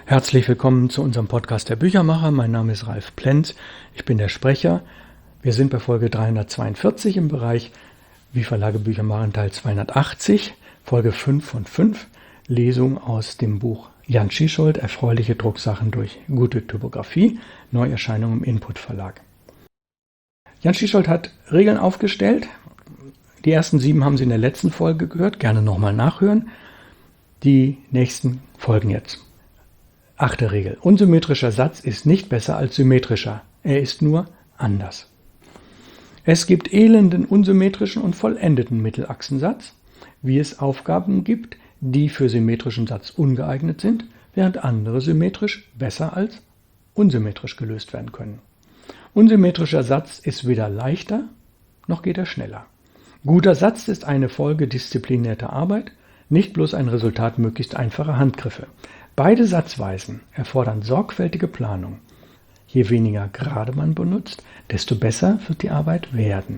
Herzlich willkommen zu unserem Podcast der Büchermacher. Mein Name ist Ralf Plenz, ich bin der Sprecher. Wir sind bei Folge 342 im Bereich Wie Verlage Bücher machen, Teil 280, Folge 5 von 5, Lesung aus dem Buch Jan Tschichold, Erfreuliche Drucksachen durch gute Typografie, Neuerscheinung im Input Verlag. Jan Tschichold hat Regeln aufgestellt. Die ersten 7 haben Sie in der letzten Folge gehört, gerne nochmal nachhören. Die nächsten folgen jetzt. 8. Regel. Unsymmetrischer Satz ist nicht besser als symmetrischer. Er ist nur anders. Es gibt elenden, unsymmetrischen und vollendeten Mittelachsensatz, wie es Aufgaben gibt, die für symmetrischen Satz ungeeignet sind, während andere symmetrisch besser als unsymmetrisch gelöst werden können. Unsymmetrischer Satz ist weder leichter, noch geht er schneller. Guter Satz ist eine Folge disziplinierter Arbeit, nicht bloß ein Resultat möglichst einfacher Handgriffe. Beide Satzweisen erfordern sorgfältige Planung. Je weniger Gerade man benutzt, desto besser wird die Arbeit werden.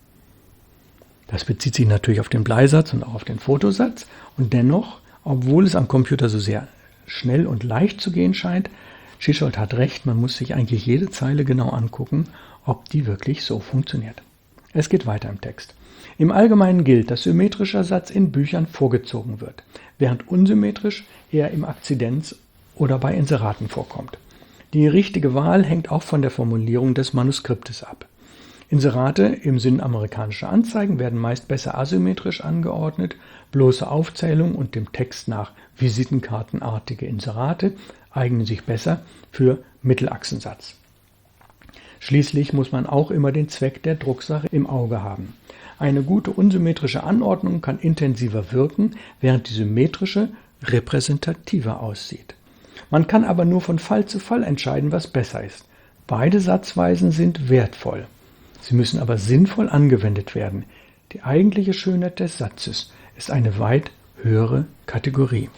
Das bezieht sich natürlich auf den Bleisatz und auch auf den Fotosatz. Und dennoch, obwohl es am Computer so sehr schnell und leicht zu gehen scheint, Tschichold hat recht, man muss sich eigentlich jede Zeile genau angucken, ob die wirklich so funktioniert. Es geht weiter im Text. Im Allgemeinen gilt, dass symmetrischer Satz in Büchern vorgezogen wird, während unsymmetrisch eher im Akzidenz oder bei Inseraten vorkommt. Die richtige Wahl hängt auch von der Formulierung des Manuskriptes ab. Inserate im Sinn amerikanischer Anzeigen werden meist besser asymmetrisch angeordnet, bloße Aufzählung und dem Text nach visitenkartenartige Inserate eignen sich besser für Mittelachsensatz. Schließlich muss man auch immer den Zweck der Drucksache im Auge haben. Eine gute unsymmetrische Anordnung kann intensiver wirken, während die symmetrische repräsentativer aussieht. Man kann aber nur von Fall zu Fall entscheiden, was besser ist. Beide Satzweisen sind wertvoll. Sie müssen aber sinnvoll angewendet werden. Die eigentliche Schönheit des Satzes ist eine weit höhere Kategorie.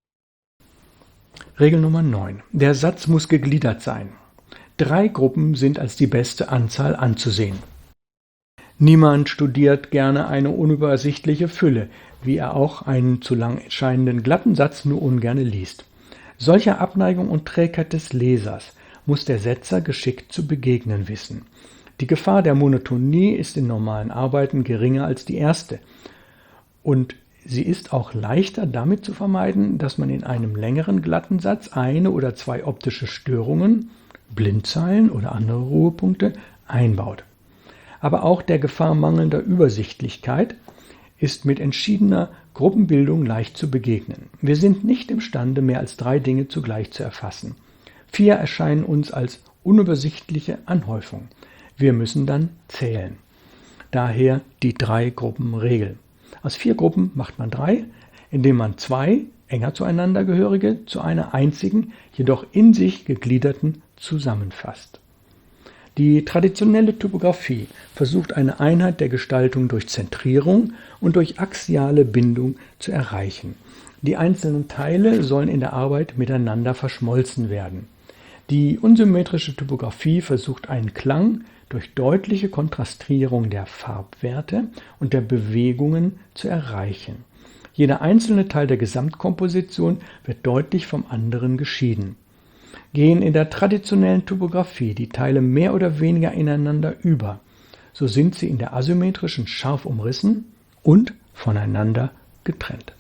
Regel Nummer 9. Der Satz muss gegliedert sein. 3 Gruppen sind als die beste Anzahl anzusehen. Niemand studiert gerne eine unübersichtliche Fülle, wie er auch einen zu lang erscheinenden glatten Satz nur ungerne liest. Solcher Abneigung und Trägheit des Lesers muss der Setzer geschickt zu begegnen wissen. Die Gefahr der Monotonie ist in normalen Arbeiten geringer als die erste. Und sie ist auch leichter damit zu vermeiden, dass man in einem längeren glatten Satz 1 oder 2 optische Störungen, Blindzeilen oder andere Ruhepunkte einbaut. Aber auch der Gefahr mangelnder Übersichtlichkeit ist mit entschiedener Gruppenbildung leicht zu begegnen. Wir sind nicht imstande, mehr als 3 Dinge zugleich zu erfassen. 4 erscheinen uns als unübersichtliche Anhäufung. Wir müssen dann zählen. Daher die 3-Gruppen-Regel. Aus 4 Gruppen macht man 3, indem man 2 enger zueinander gehörige zu einer einzigen, jedoch in sich gegliederten zusammenfasst. Die traditionelle Typografie versucht eine Einheit der Gestaltung durch Zentrierung und durch axiale Bindung zu erreichen. Die einzelnen Teile sollen in der Arbeit miteinander verschmolzen werden. Die unsymmetrische Typografie versucht einen Klang durch deutliche Kontrastierung der Farbwerte und der Bewegungen zu erreichen. Jeder einzelne Teil der Gesamtkomposition wird deutlich vom anderen geschieden. Gehen in der traditionellen Typografie die Teile mehr oder weniger ineinander über, so sind sie in der asymmetrischen scharf umrissen und voneinander getrennt.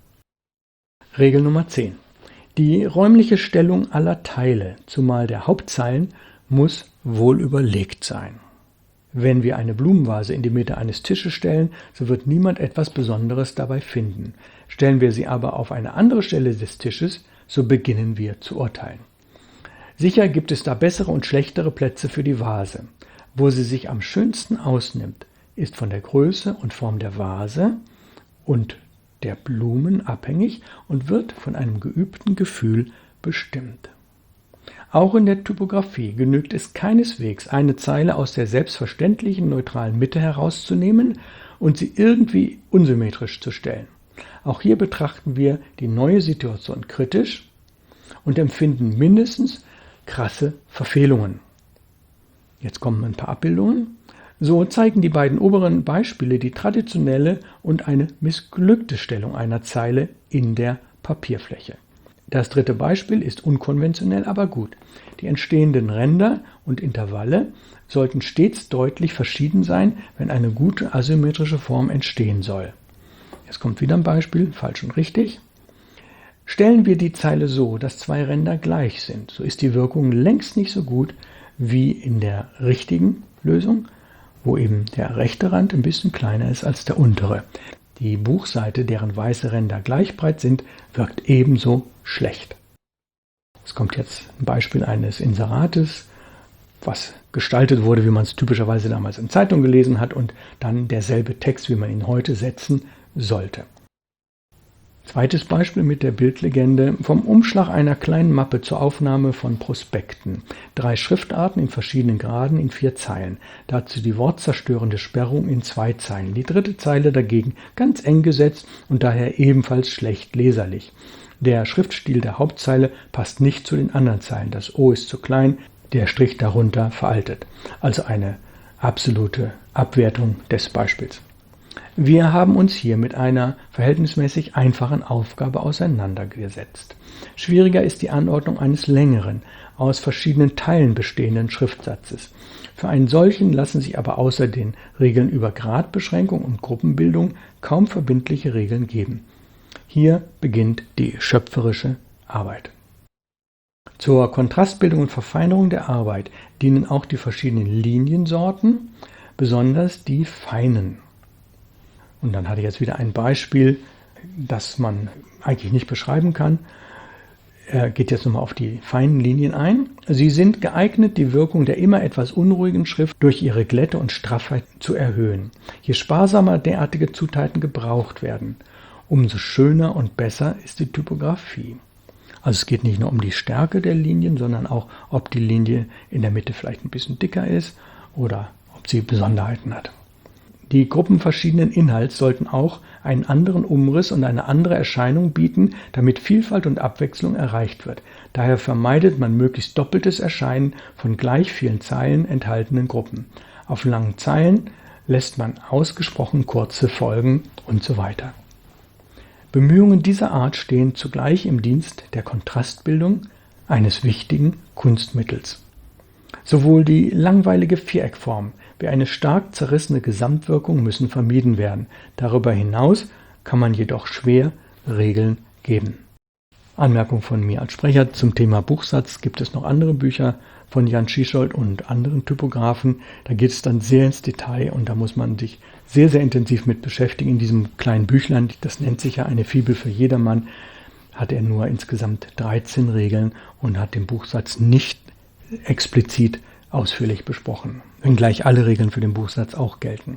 Regel Nummer 10. Die räumliche Stellung aller Teile, zumal der Hauptzeilen, muss wohl überlegt sein. Wenn wir eine Blumenvase in die Mitte eines Tisches stellen, so wird niemand etwas Besonderes dabei finden. Stellen wir sie aber auf eine andere Stelle des Tisches, so beginnen wir zu urteilen. Sicher gibt es da bessere und schlechtere Plätze für die Vase. Wo sie sich am schönsten ausnimmt, ist von der Größe und Form der Vase und der Blumen abhängig und wird von einem geübten Gefühl bestimmt. Auch in der Typografie genügt es keineswegs, eine Zeile aus der selbstverständlichen neutralen Mitte herauszunehmen und sie irgendwie unsymmetrisch zu stellen. Auch hier betrachten wir die neue Situation kritisch und empfinden mindestens krasse Verfehlungen. Jetzt kommen ein paar Abbildungen. So zeigen die beiden oberen Beispiele die traditionelle und eine missglückte Stellung einer Zeile in der Papierfläche. Das dritte Beispiel ist unkonventionell, aber gut. Die entstehenden Ränder und Intervalle sollten stets deutlich verschieden sein, wenn eine gute asymmetrische Form entstehen soll. Jetzt kommt wieder ein Beispiel, falsch und richtig. Stellen wir die Zeile so, dass zwei Ränder gleich sind, so ist die Wirkung längst nicht so gut wie in der richtigen Lösung, wo eben der rechte Rand ein bisschen kleiner ist als der untere. Die Buchseite, deren weiße Ränder gleich breit sind, wirkt ebenso schlecht. Es kommt jetzt ein Beispiel eines Inserates, was gestaltet wurde, wie man es typischerweise damals in Zeitungen gelesen hat und dann derselbe Text, wie man ihn heute setzen sollte. Zweites Beispiel mit der Bildlegende: vom Umschlag einer kleinen Mappe zur Aufnahme von Prospekten. 3 Schriftarten in verschiedenen Graden in 4 Zeilen. Dazu die wortzerstörende Sperrung in 2 Zeilen. Die dritte Zeile dagegen ganz eng gesetzt und daher ebenfalls schlecht leserlich. Der Schriftstil der Hauptzeile passt nicht zu den anderen Zeilen. Das O ist zu klein, der Strich darunter veraltet. Also eine absolute Abwertung des Beispiels. Wir haben uns hier mit einer verhältnismäßig einfachen Aufgabe auseinandergesetzt. Schwieriger ist die Anordnung eines längeren, aus verschiedenen Teilen bestehenden Schriftsatzes. Für einen solchen lassen sich aber außer den Regeln über Gradbeschränkung und Gruppenbildung kaum verbindliche Regeln geben. Hier beginnt die schöpferische Arbeit. Zur Kontrastbildung und Verfeinerung der Arbeit dienen auch die verschiedenen Liniensorten, besonders die feinen. Und dann hatte ich jetzt wieder ein Beispiel, das man eigentlich nicht beschreiben kann. Er geht jetzt nochmal auf die feinen Linien ein. Sie sind geeignet, die Wirkung der immer etwas unruhigen Schrift durch ihre Glätte und Straffheit zu erhöhen. Je sparsamer derartige Zutaten gebraucht werden, umso schöner und besser ist die Typografie. Also es geht nicht nur um die Stärke der Linien, sondern auch, ob die Linie in der Mitte vielleicht ein bisschen dicker ist oder ob sie Besonderheiten hat. Die Gruppen verschiedenen Inhalts sollten auch einen anderen Umriss und eine andere Erscheinung bieten, damit Vielfalt und Abwechslung erreicht wird. Daher vermeidet man möglichst doppeltes Erscheinen von gleich vielen Zeilen enthaltenen Gruppen. Auf langen Zeilen lässt man ausgesprochen kurze Folgen und so weiter. Bemühungen dieser Art stehen zugleich im Dienst der Kontrastbildung eines wichtigen Kunstmittels. Sowohl die langweilige Viereckform wie eine stark zerrissene Gesamtwirkung müssen vermieden werden. Darüber hinaus kann man jedoch schwer Regeln geben. Anmerkung von mir als Sprecher zum Thema Buchsatz: gibt es noch andere Bücher von Jan Schießhold und anderen Typografen. Da geht es dann sehr ins Detail und da muss man sich sehr, sehr intensiv mit beschäftigen. In diesem kleinen Büchlein, das nennt sich ja eine Fibel für jedermann, hat er nur insgesamt 13 Regeln und hat den Buchsatz nicht explizit ausführlich besprochen, wenngleich alle Regeln für den Buchsatz auch gelten.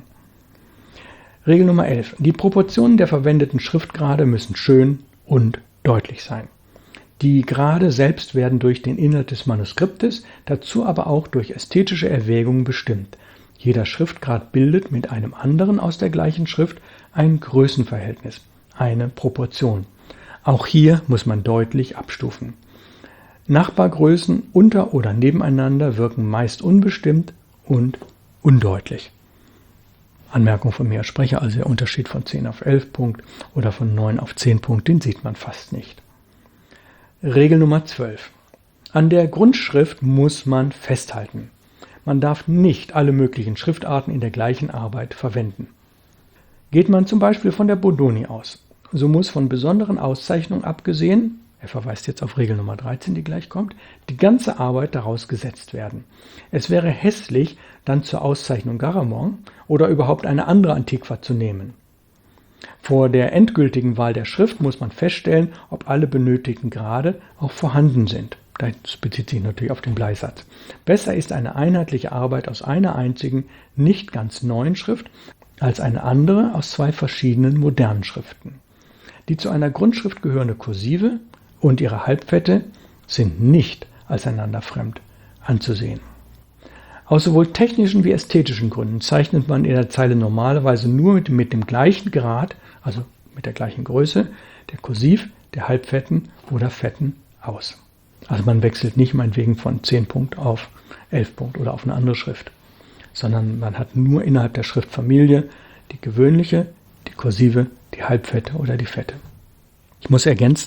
Regel Nummer 11. Die Proportionen der verwendeten Schriftgrade müssen schön und deutlich sein. Die Grade selbst werden durch den Inhalt des Manuskriptes, dazu aber auch durch ästhetische Erwägungen bestimmt. Jeder Schriftgrad bildet mit einem anderen aus der gleichen Schrift ein Größenverhältnis, eine Proportion. Auch hier muss man deutlich abstufen. Nachbargrößen unter oder nebeneinander wirken meist unbestimmt und undeutlich. Anmerkung von mir als Sprecher, also der Unterschied von 10 auf 11 Punkt oder von 9 auf 10 Punkt, den sieht man fast nicht. Regel Nummer 12. An der Grundschrift muss man festhalten. Man darf nicht alle möglichen Schriftarten in der gleichen Arbeit verwenden. Geht man zum Beispiel von der Bodoni aus, so muss von besonderen Auszeichnungen abgesehen, er verweist jetzt auf Regel Nummer 13, die gleich kommt, die ganze Arbeit daraus gesetzt werden. Es wäre hässlich, dann zur Auszeichnung Garamond oder überhaupt eine andere Antiqua zu nehmen. Vor der endgültigen Wahl der Schrift muss man feststellen, ob alle benötigten Grade auch vorhanden sind. Das bezieht sich natürlich auf den Bleisatz. Besser ist eine einheitliche Arbeit aus einer einzigen, nicht ganz neuen Schrift, als eine andere aus 2 verschiedenen modernen Schriften. Die zu einer Grundschrift gehörende Kursive und ihre Halbfette sind nicht als einander fremd anzusehen. Aus sowohl technischen wie ästhetischen Gründen zeichnet man in der Zeile normalerweise nur mit dem gleichen Grad, also mit der gleichen Größe, der Kursiv, der Halbfetten oder Fetten aus. Also man wechselt nicht meinetwegen von 10 Punkt auf 11 Punkt oder auf eine andere Schrift, sondern man hat nur innerhalb der Schriftfamilie die gewöhnliche, die Kursive, die Halbfette oder die Fette. Ich muss ergänzen,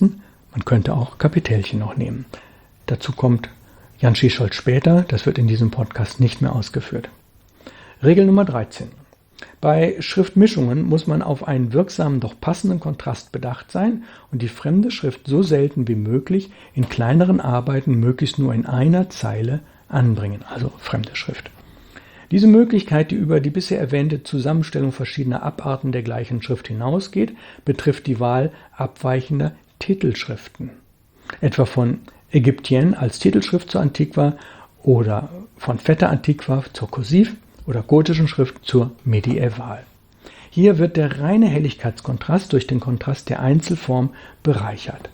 Man könnte auch Kapitälchen noch nehmen. Dazu kommt Jan Schießholz später, das wird in diesem Podcast nicht mehr ausgeführt. Regel Nummer 13. Bei Schriftmischungen muss man auf einen wirksamen, doch passenden Kontrast bedacht sein und die fremde Schrift so selten wie möglich in kleineren Arbeiten möglichst nur in einer Zeile anbringen, also fremde Schrift. Diese Möglichkeit, die über die bisher erwähnte Zusammenstellung verschiedener Abarten der gleichen Schrift hinausgeht, betrifft die Wahl abweichender Titelschriften, etwa von Ägyptienne als Titelschrift zur Antiqua oder von fetter Antiqua zur Kursiv oder gotischen Schrift zur Medieval. Hier wird der reine Helligkeitskontrast durch den Kontrast der Einzelform bereichert.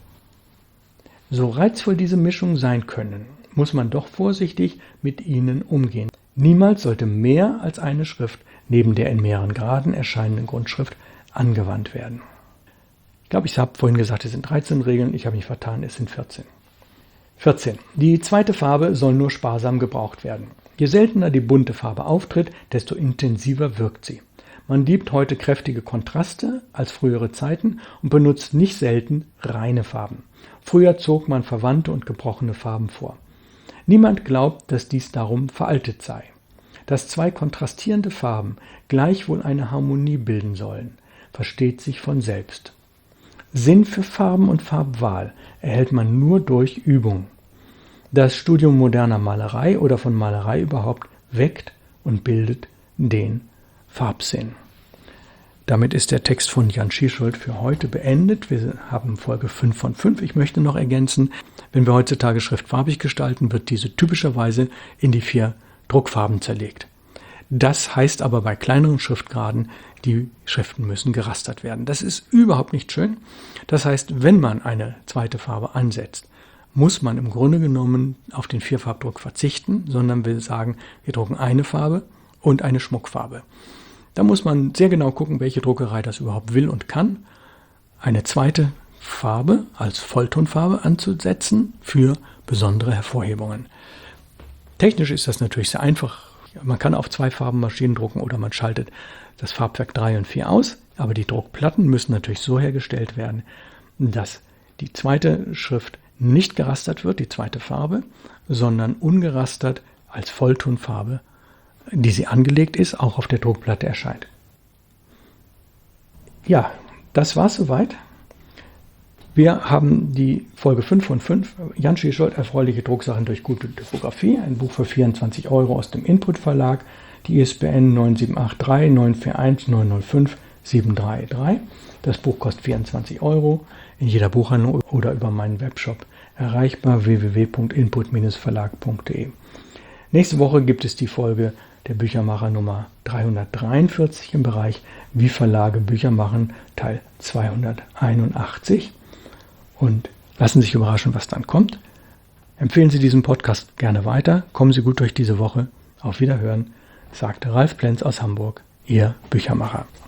So reizvoll diese Mischungen sein können, muss man doch vorsichtig mit ihnen umgehen. Niemals sollte mehr als eine Schrift neben der in mehreren Graden erscheinenden Grundschrift angewandt werden. Ich glaube, ich habe vorhin gesagt, es sind 13 Regeln, ich habe mich vertan, es sind 14. 14. Die zweite Farbe soll nur sparsam gebraucht werden. Je seltener die bunte Farbe auftritt, desto intensiver wirkt sie. Man liebt heute kräftige Kontraste als frühere Zeiten und benutzt nicht selten reine Farben. Früher zog man verwandte und gebrochene Farben vor. Niemand glaubt, dass dies darum veraltet sei. Dass zwei kontrastierende Farben gleichwohl eine Harmonie bilden sollen, versteht sich von selbst. Sinn für Farben und Farbwahl erhält man nur durch Übung. Das Studium moderner Malerei oder von Malerei überhaupt weckt und bildet den Farbsinn. Damit ist der Text von Jan Schießholz für heute beendet. Wir haben Folge 5 von 5. Ich möchte noch ergänzen, wenn wir heutzutage Schrift farbig gestalten, wird diese typischerweise in die 4 Druckfarben zerlegt. Das heißt aber bei kleineren Schriftgraden, die Schriften müssen gerastert werden. Das ist überhaupt nicht schön. Das heißt, wenn man eine zweite Farbe ansetzt, muss man im Grunde genommen auf den 4-Farbdruck verzichten, sondern will sagen, wir drucken eine Farbe und eine Schmuckfarbe. Da muss man sehr genau gucken, welche Druckerei das überhaupt will und kann. Eine zweite Farbe als Volltonfarbe anzusetzen für besondere Hervorhebungen. Technisch ist das natürlich sehr einfach. Man kann auf 2 Farbenmaschinen drucken oder man schaltet das Farbwerk 3 und 4 aus. Aber die Druckplatten müssen natürlich so hergestellt werden, dass die zweite Schrift nicht gerastert wird, die zweite Farbe, sondern ungerastert als Volltonfarbe, die sie angelegt ist, auch auf der Druckplatte erscheint. Ja, das war's soweit. Wir haben die Folge 5 von 5, Jan Schießholz, erfreuliche Drucksachen durch gute Typografie, ein Buch für 24 € aus dem Input Verlag, die ISBN 9783 941 905 733. Das Buch kostet 24 € in jeder Buchhandlung oder über meinen Webshop erreichbar www.input-verlag.de. Nächste Woche gibt es die Folge der Büchermacher Nummer 343 im Bereich Wie Verlage Bücher machen, Teil 281. Und lassen Sie sich überraschen, was dann kommt. Empfehlen Sie diesen Podcast gerne weiter. Kommen Sie gut durch diese Woche. Auf Wiederhören, sagte Ralf Plenz aus Hamburg, Ihr Büchermacher.